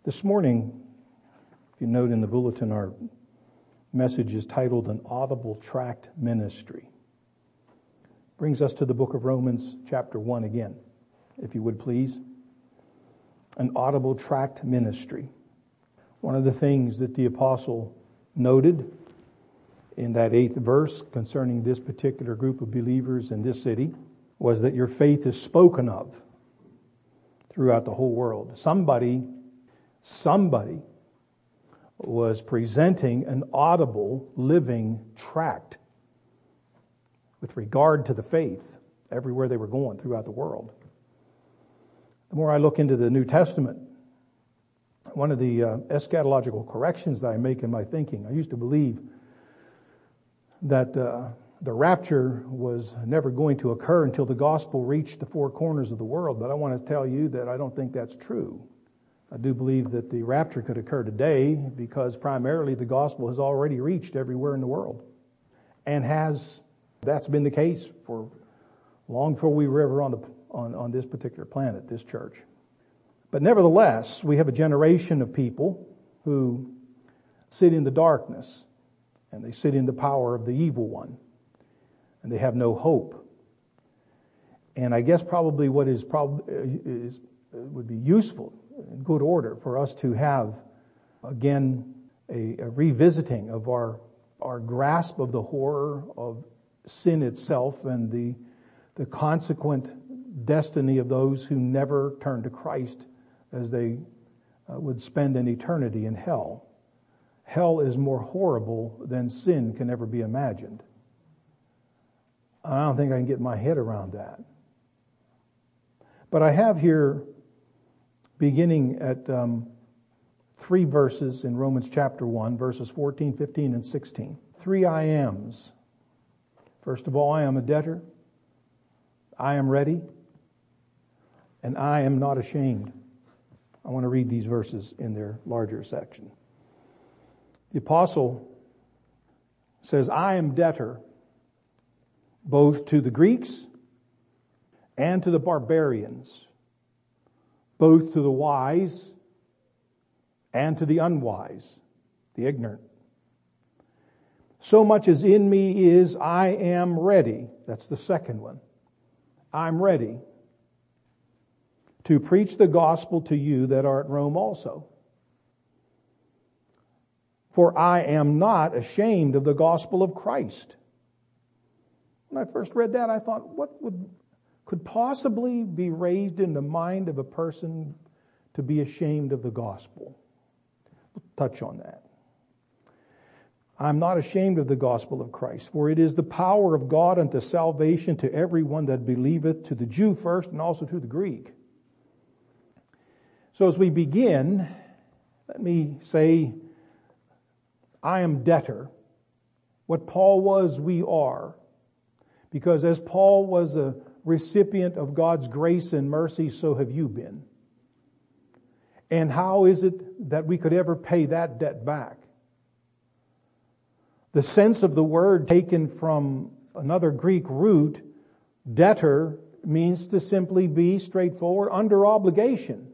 This morning, if you note in the bulletin, our message is titled An Audible Tract Ministry. Brings us to the book of Romans chapter 1 again, if you would please. An audible tract ministry. One of the things that the apostle noted in that 8th verse concerning this particular group of believers in this city was that your faith is spoken of throughout the whole world. Somebody was presenting an audible, living tract with regard to the faith everywhere they were going throughout the world. The more I look into the New Testament, one of the eschatological corrections that I make in my thinking, I used to believe that the rapture was never going to occur until the gospel reached the four corners of the world, but I want to tell you that I don't think that's true. I do believe that the rapture could occur today because primarily the gospel has already reached everywhere in the world. And that's been the case for long before we were ever on this particular planet, this church. But nevertheless, we have a generation of people who sit in the darkness and they sit in the power of the evil one and they have no hope. And I guess probably what would be useful in good order for us to have, again, a revisiting of our grasp of the horror of sin itself and the consequent destiny of those who never turn to Christ as they would spend an eternity in hell. Hell is more horrible than sin can ever be imagined. I don't think I can get my head around that. But I have here, beginning at 3 verses in Romans chapter 1, verses 14, 15, and 16. 3 I ams. First of all, I am a debtor. I am ready. And I am not ashamed. I want to read these verses in their larger section. The apostle says, I am debtor both to the Greeks and to the barbarians, both to the wise and to the unwise, the ignorant. So much as in me is, I am ready. That's the second one. I'm ready to preach the gospel to you that are at Rome also. For I am not ashamed of the gospel of Christ. When I first read that, I thought, what could possibly be raised in the mind of a person to be ashamed of the gospel? We'll touch on that. I'm not ashamed of the gospel of Christ, for it is the power of God unto salvation to everyone that believeth, to the Jew first and also to the Greek. So as we begin, let me say, I am debtor. What Paul was, we are. Because as Paul was a recipient of God's grace and mercy, so have you been. And how is it that we could ever pay that debt back? The sense of the word taken from another Greek root, debtor, means to simply be straightforward, under obligation.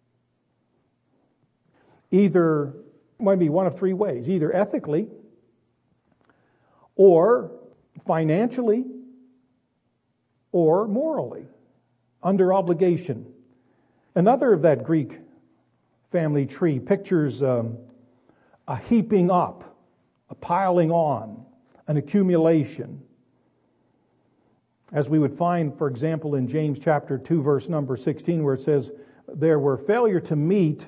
Either, might be one of three ways, either ethically, or financially, or morally, under obligation. Another of that Greek family tree pictures a heaping up, a piling on, an accumulation. As we would find, for example, in James chapter 2, verse number 16, where it says, there were failure to meet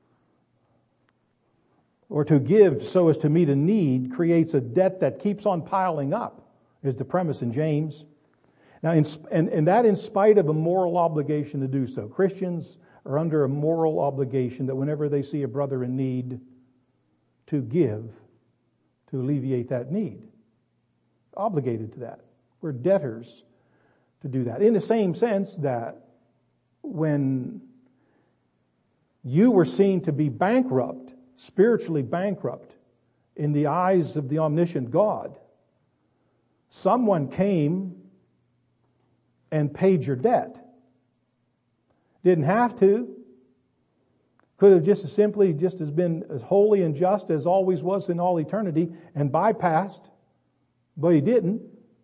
or to give so as to meet a need creates a debt that keeps on piling up, is the premise in James. Now, and that in spite of a moral obligation to do so. Christians are under a moral obligation that whenever they see a brother in need, to give, to alleviate that need. Obligated to that. We're debtors to do that. In the same sense that when you were seen to be bankrupt, spiritually bankrupt, in the eyes of the omniscient God, someone came and paid your debt. Didn't have to. Could have just as simply just as been as holy and just as always was in all eternity and bypassed, but he didn't.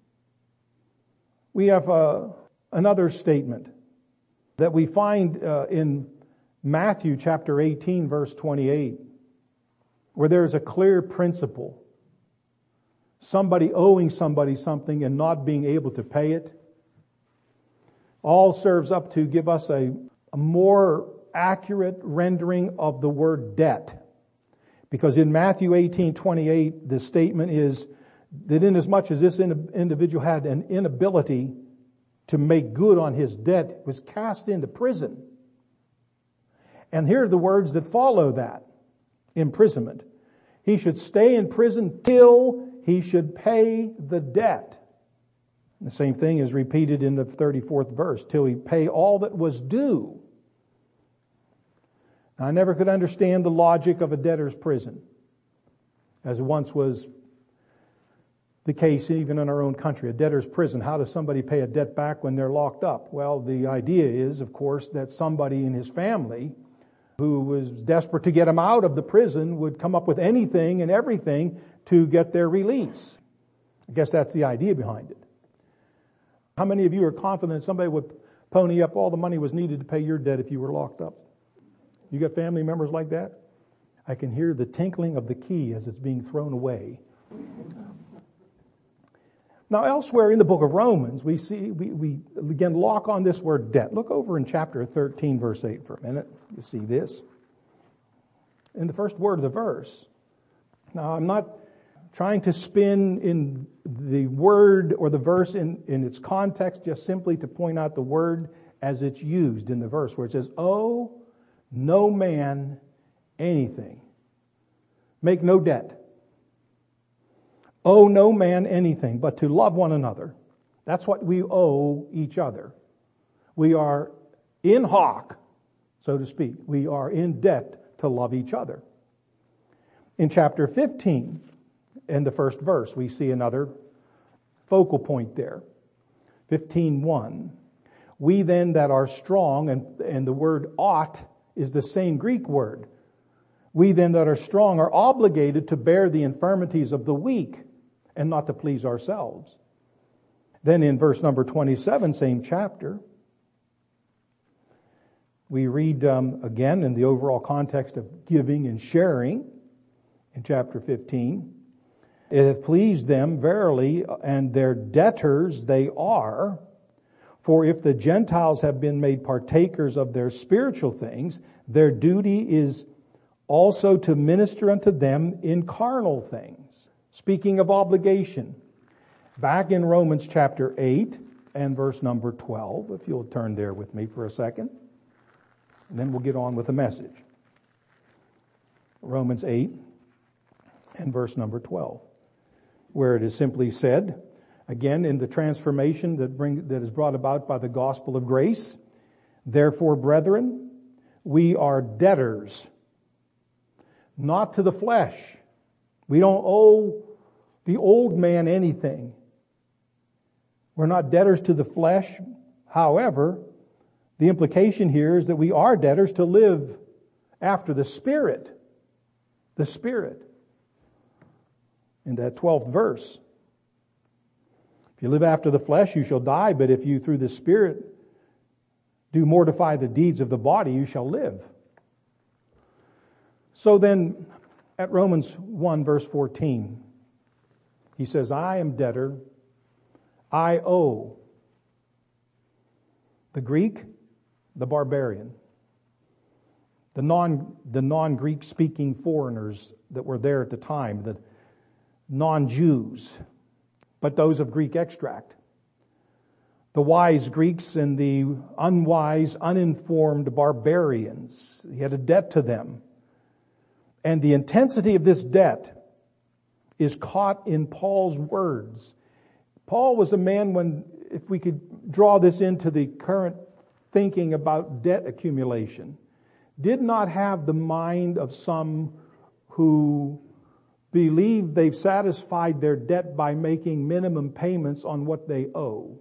We have another statement that we find in Matthew chapter 18, verse 28, where there's a clear principle. Somebody owing somebody something and not being able to pay it, all serves up to give us a more accurate rendering of the word debt. Because in Matthew 18:28, the statement is that inasmuch as this individual had an inability to make good on his debt, was cast into prison. And here are the words that follow that imprisonment. He should stay in prison till he should pay the debt. The same thing is repeated in the 34th verse, till he pay all that was due. Now, I never could understand the logic of a debtor's prison, as once was the case even in our own country. A debtor's prison, how does somebody pay a debt back when they're locked up? Well, the idea is, of course, that somebody in his family who was desperate to get him out of the prison would come up with anything and everything to get their release. I guess that's the idea behind it. How many of you are confident somebody would pony up all the money was needed to pay your debt if you were locked up? You got family members like that? I can hear the tinkling of the key as it's being thrown away. Now, elsewhere in the book of Romans, we again lock on this word debt. Look over in chapter 13, verse 8 for a minute. You see this. In the first word of the verse. Now, I'm not trying to spin in the word or the verse in its context, just simply to point out the word as it's used in the verse, where it says, "Owe no man anything. Make no debt. Owe no man anything but to love one another." That's what we owe each other. We are in hoc, so to speak. We are in debt to love each other. In chapter 15, in the first verse, we see another focal point there. 15:1. We then that are strong, and the word ought is the same Greek word. We then that are strong are obligated to bear the infirmities of the weak and not to please ourselves. Then in verse number 27, same chapter, we read again in the overall context of giving and sharing in chapter 15. It hath pleased them verily, and their debtors they are. For if the Gentiles have been made partakers of their spiritual things, their duty is also to minister unto them in carnal things. Speaking of obligation, back in Romans chapter 8 and verse number 12, if you'll turn there with me for a second, and then we'll get on with the message. Romans 8 and verse number 12, where it is simply said, again in the transformation that is brought about by the gospel of grace, "Therefore, brethren, we are debtors, not to the flesh." We don't owe the old man anything. We're not debtors to the flesh. However, the implication here is that we are debtors to live after the Spirit. The Spirit. In that 12th verse. If you live after the flesh, you shall die, but if you through the Spirit do mortify the deeds of the body, you shall live. So then, at Romans 1 verse 14, he says, "I am debtor, I owe." The Greek, the barbarian, the non-Greek speaking foreigners that were there at the time, the non-Jews, but those of Greek extract, the wise Greeks and the unwise, uninformed barbarians. He had a debt to them. And the intensity of this debt is caught in Paul's words. Paul was a man when, if we could draw this into the current thinking about debt accumulation, did not have the mind of some who believe they've satisfied their debt by making minimum payments on what they owe.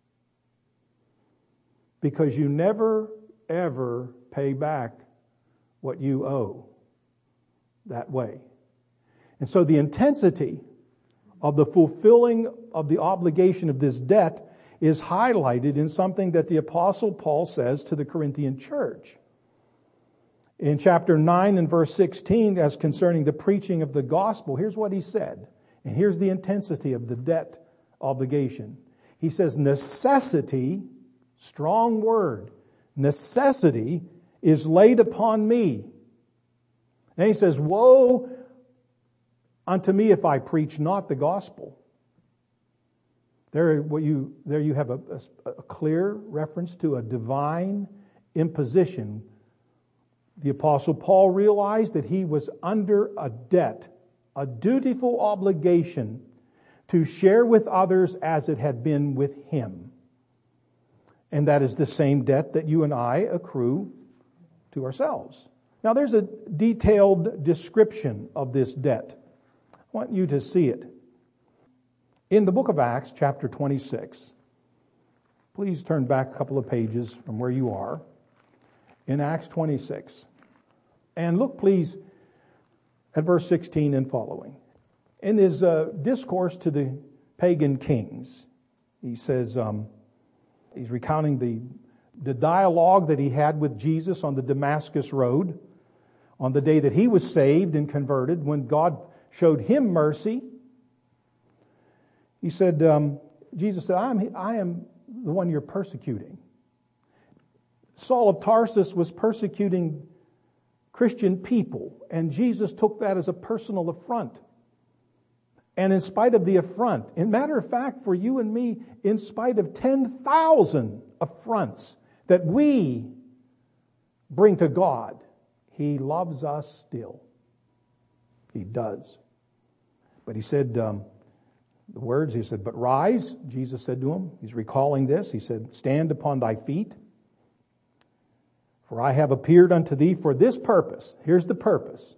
Because you never, ever pay back what you owe that way. And so the intensity of the fulfilling of the obligation of this debt is highlighted in something that the Apostle Paul says to the Corinthian church. In chapter 9 and verse 16, as concerning the preaching of the gospel, here's what he said. And here's the intensity of the debt obligation. He says, necessity, strong word, necessity is laid upon me. Then he says, woe unto me if I preach not the gospel. There you have a clear reference to a divine imposition. The Apostle Paul realized that he was under a debt, a dutiful obligation to share with others as it had been with him. And that is the same debt that you and I accrue to ourselves. Now there's a detailed description of this debt. I want you to see it. In the book of Acts, chapter 26, please turn back a couple of pages from where you are. In Acts 26. And look, please, at verse 16 and following. In his discourse to the pagan kings, he says, he's recounting the dialogue that he had with Jesus on the Damascus Road on the day that he was saved and converted, when God showed him mercy. He said, Jesus said, I am the one you're persecuting. Saul of Tarsus was persecuting Christian people, and Jesus took that as a personal affront. And in spite of the affront, in matter of fact, for you and me, in spite of 10,000 affronts that we bring to God, He loves us still. He does. But he said, the words, he said, but rise, Jesus said to him. He's recalling this. He said, stand upon thy feet. For I have appeared unto thee for this purpose. Here's the purpose.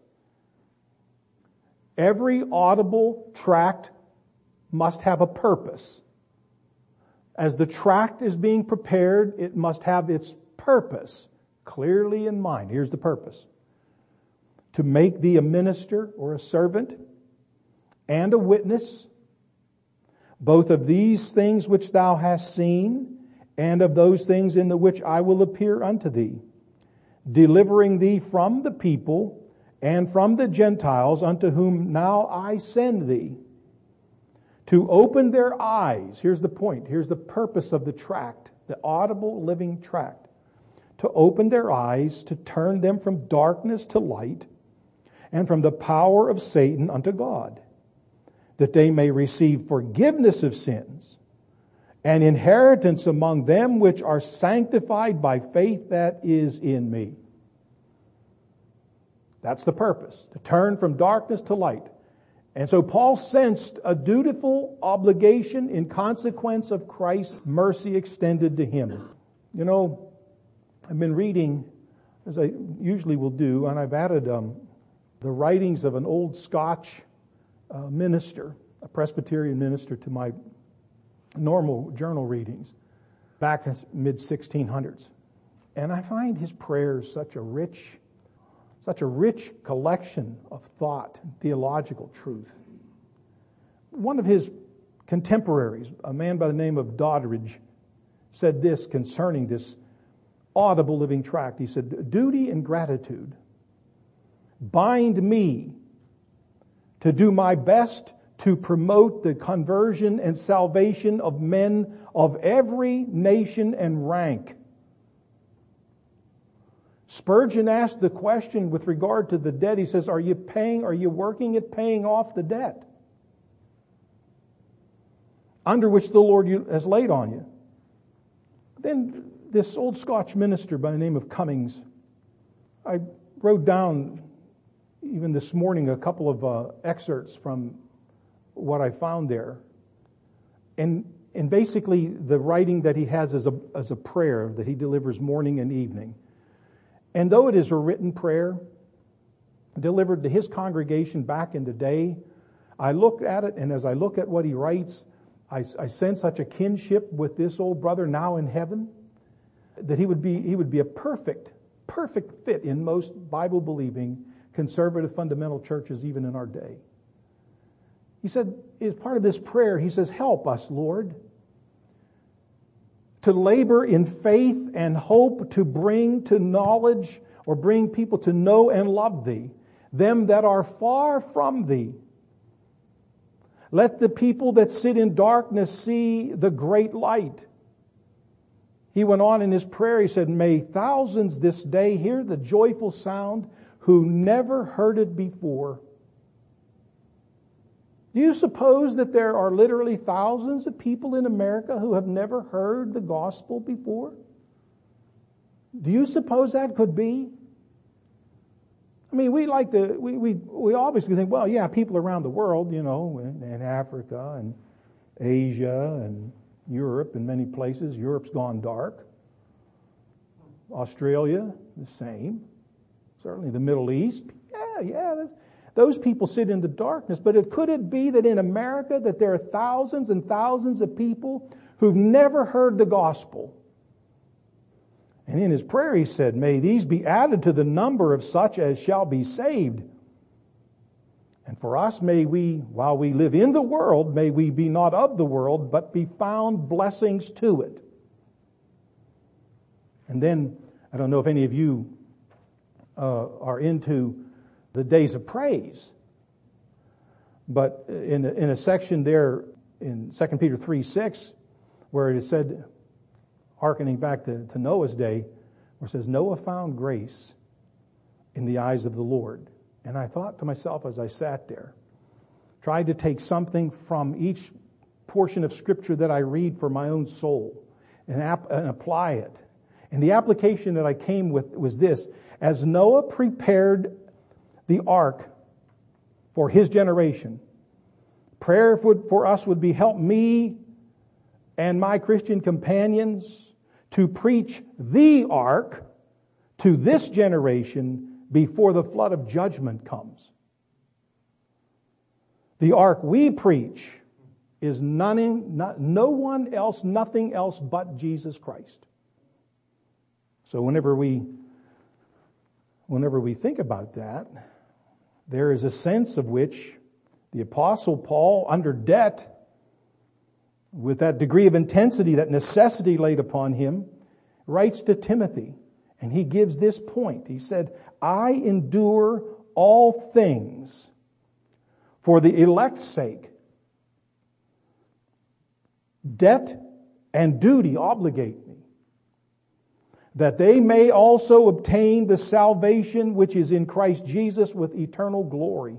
Every audible tract must have a purpose. As the tract is being prepared, it must have its purpose clearly in mind. Here's the purpose. To make thee a minister or a servant and a witness, both of these things which thou hast seen, and of those things in the which I will appear unto thee, delivering thee from the people and from the Gentiles, unto whom now I send thee, to open their eyes. Here's the point. Here's the purpose of the tract, the audible living tract. To open their eyes, to turn them from darkness to light, and from the power of Satan unto God, that they may receive forgiveness of sins, and inheritance among them which are sanctified by faith that is in me. That's the purpose, to turn from darkness to light. And so Paul sensed a dutiful obligation in consequence of Christ's mercy extended to him. You know, I've been reading, as I usually will do, and I've added the writings of an old Scotch minister, a Presbyterian minister, to my normal journal readings back in mid-1600s. And I find his prayers such a rich collection of thought and theological truth. One of his contemporaries, a man by the name of Doddridge, said this concerning this audible living tract. He said, duty and gratitude bind me to do my best to promote the conversion and salvation of men of every nation and rank. Spurgeon asked the question with regard to the debt. He says, are you working at paying off the debt under which the Lord has laid on you? Then this old Scotch minister by the name of Cummings, I wrote down even this morning a couple of excerpts from what I found there. And basically the writing that he has as a prayer that he delivers morning and evening. And though it is a written prayer delivered to his congregation back in the day, I look at it, and as I look at what he writes, I sense such a kinship with this old brother now in heaven, that he would be a perfect perfect fit in most Bible-believing conservative fundamental churches even in our day. He said, as part of this prayer, he says, help us, Lord, to labor in faith and hope to bring to knowledge or bring people to know and love Thee, them that are far from Thee. Let the people that sit in darkness see the great light. He went on in his prayer, he said, may thousands this day hear the joyful sound who never heard it before. Do you suppose that there are literally thousands of people in America who have never heard the gospel before? Do you suppose that could be? I mean, we obviously think, well, yeah, people around the world, in Africa and Asia and Europe and many places. Europe's gone dark. Australia, the same. Certainly the Middle East. Yeah. Those people sit in the darkness. But could it be that in America that there are thousands and thousands of people who've never heard the gospel? And in his prayer he said, may these be added to the number of such as shall be saved. And for us, may we, while we live in the world, may we be not of the world, but be found blessings to it. And then, I don't know if any of you are into the days of praise, but in a section there in 2 Peter 3:6, where it is said, hearkening back to Noah's day, where it says, Noah found grace in the eyes of the Lord. And I thought to myself as I sat there, tried to take something from each portion of Scripture that I read for my own soul and apply it. And the application that I came with was this: as Noah prepared the ark for his generation, prayer for us would be, help me and my Christian companions to preach the ark to this generation before the flood of judgment comes. The ark we preach is no one else, nothing else but Jesus Christ. So whenever we think about that, there is a sense of which the Apostle Paul, under debt, with that degree of intensity, that necessity laid upon him, writes to Timothy. And he gives this point. He said, I endure all things for the elect's sake. Debt and duty obligate me, that they may also obtain the salvation which is in Christ Jesus with eternal glory.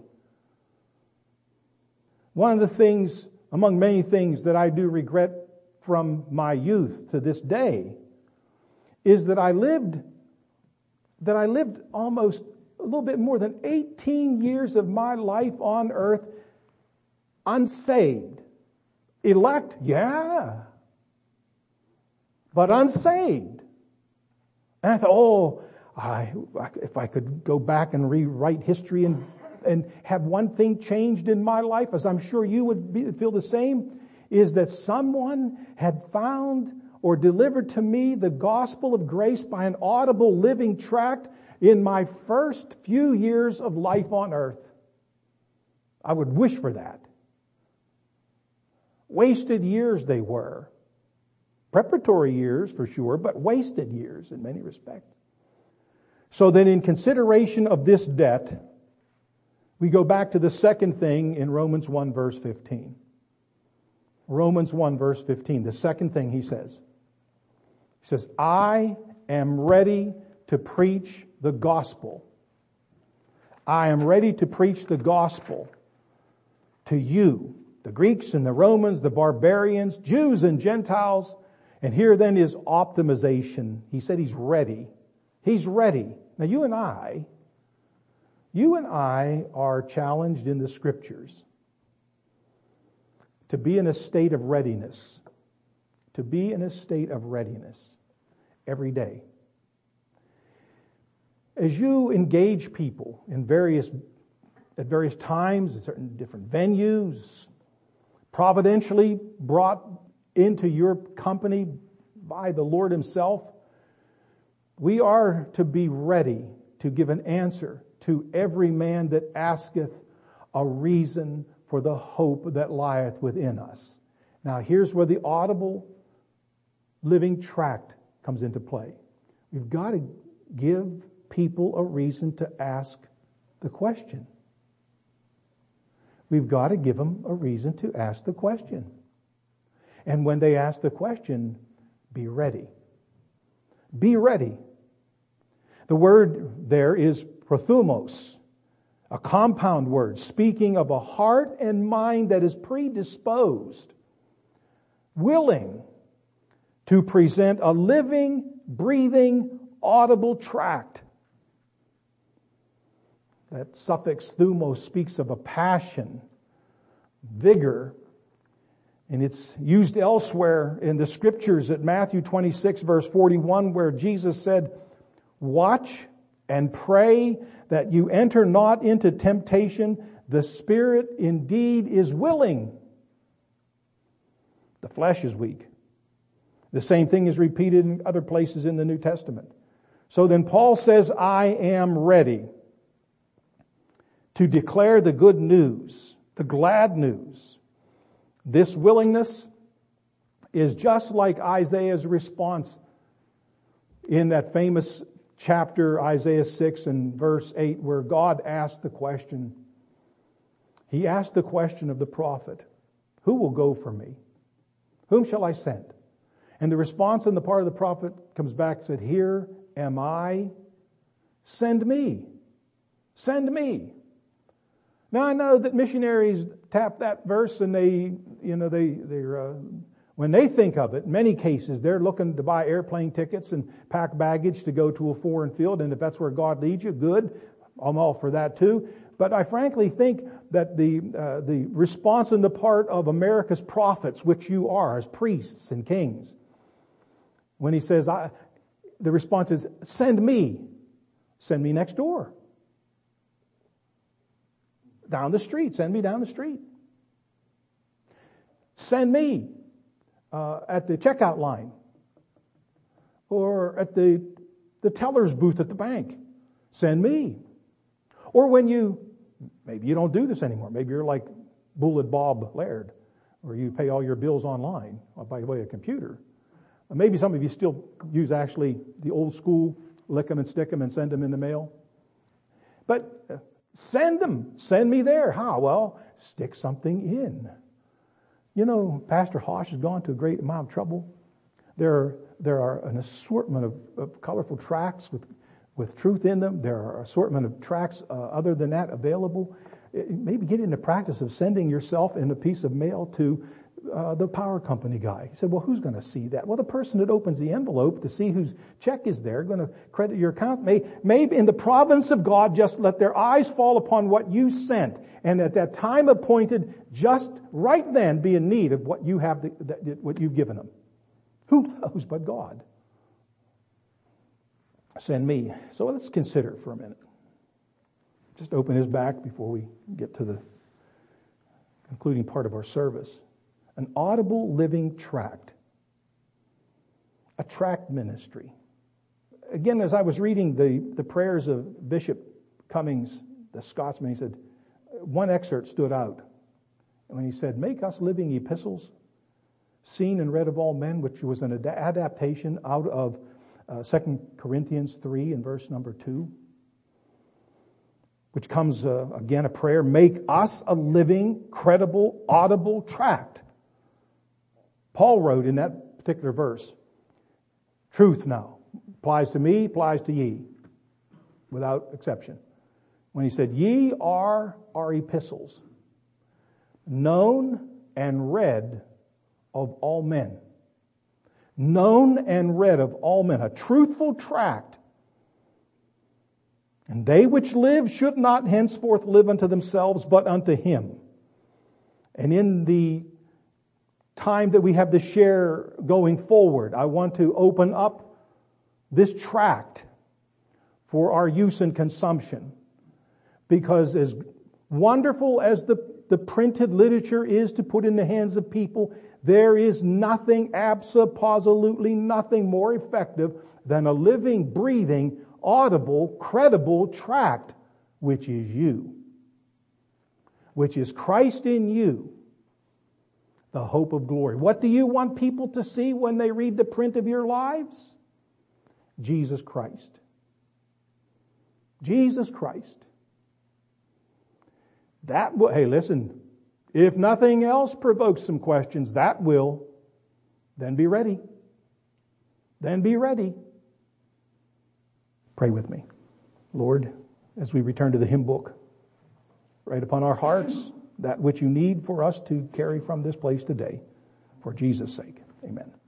One of the things, among many things that I do regret from my youth to this day, is that I lived almost a little bit more than 18 years of my life on earth unsaved. Elect, yeah, but unsaved. And I thought, if I could go back and rewrite history and have one thing changed in my life, as I'm sure you would feel the same, is that someone had found or delivered to me the gospel of grace by an audible living tract in my first few years of life on earth. I would wish for that. Wasted years they were. Preparatory years for sure, but wasted years in many respects. So then in consideration of this debt, we go back to the second thing in Romans 1 verse 15. Romans 1 verse 15, the second thing he says. He says, I am ready to preach the gospel. I am ready to preach the gospel to you, the Greeks and the Romans, the barbarians, Jews and Gentiles. And here then is optimization. He said he's ready. He's ready. Now you and I are challenged in the Scriptures to be in a state of readiness. To be in a state of readiness every day. As you engage people at various times, in certain different venues, providentially brought into your company by the Lord Himself, We are to be ready to give an answer to every man that asketh a reason for the hope that lieth within us. Now here's where the audible living tract comes into play. We've got to give people a reason to ask the question. We've got to give them a reason to ask the question. And when they ask the question, be ready. Be ready. The word there is prothumos, a compound word speaking of a heart and mind that is predisposed, willing to present a living, breathing, audible tract. That suffix thumos speaks of a passion, vigor, and it's used elsewhere in the scriptures at Matthew 26 verse 41 where Jesus said, "Watch and pray that you enter not into temptation. The spirit indeed is willing. The flesh is weak." The same thing is repeated in other places in the New Testament. So then Paul says, I am ready to declare the good news, the glad news. This willingness is just like Isaiah's response in that famous chapter, Isaiah 6 and verse 8, where God asked the question. He asked the question of the prophet, who will go for me? Whom shall I send? And the response on the part of the prophet comes back and said, here am I, send me. Send me. Now I know that missionaries tap that verse and when they think of it, in many cases, they're looking to buy airplane tickets and pack baggage to go to a foreign field. And if that's where God leads you, good. I'm all for that too. But I frankly think that the response on the part of America's prophets, which you are as priests and kings, when he says, the response is, send me next door. Down the street, send me down the street. Send me at the checkout line or at the teller's booth at the bank. Send me. Or when maybe you don't do this anymore. Maybe you're like Bullet Bob Laird, or you pay all your bills online by way of computer. Maybe some of you still use actually the old school lick 'em and stick 'em and send them in the mail. But send them. Send me there. How? Well, stick something in. You know, Pastor Hosh has gone to a great amount of trouble. There are an assortment of colorful tracts with truth in them. There are an assortment of tracts other than that available. Maybe get into practice of sending yourself in a piece of mail to the power company guy. He said, well, who's going to see that? Well, the person that opens the envelope to see whose check is there, going to credit your account, may in the providence of God just let their eyes fall upon what you sent. And at that time appointed, just right then be in need of what you have, what you've given them. Who knows but God? Send me. So let's consider for a minute. Just open his back before we get to the concluding part of our service. An audible living tract. A tract ministry. Again, as I was reading the prayers of Bishop Cummings, the Scotsman, he said, one excerpt stood out. When he said, make us living epistles, seen and read of all men, which was an adaptation out of 2 Corinthians 3 and verse number 2. Which comes, again, a prayer, make us a living, credible, audible tract. Paul wrote in that particular verse, truth now, applies to me, applies to ye, without exception. When he said, ye are our epistles, known and read of all men. Known and read of all men. A truthful tract. And they which live should not henceforth live unto themselves, but unto him. And in the time that we have to share going forward, I want to open up this tract for our use and consumption. Because as wonderful as the printed literature is to put in the hands of people, there is nothing, absolutely nothing more effective than a living, breathing, audible, credible tract, which is you, which is Christ in you, the hope of glory. What do you want people to see when they read the print of your lives? Jesus Christ. Jesus Christ. That will, hey, listen, if nothing else provokes some questions, that will, then be ready. Then be ready. Pray with me. Lord, as we return to the hymn book, write upon our hearts that which you need for us to carry from this place today. For Jesus' sake, amen.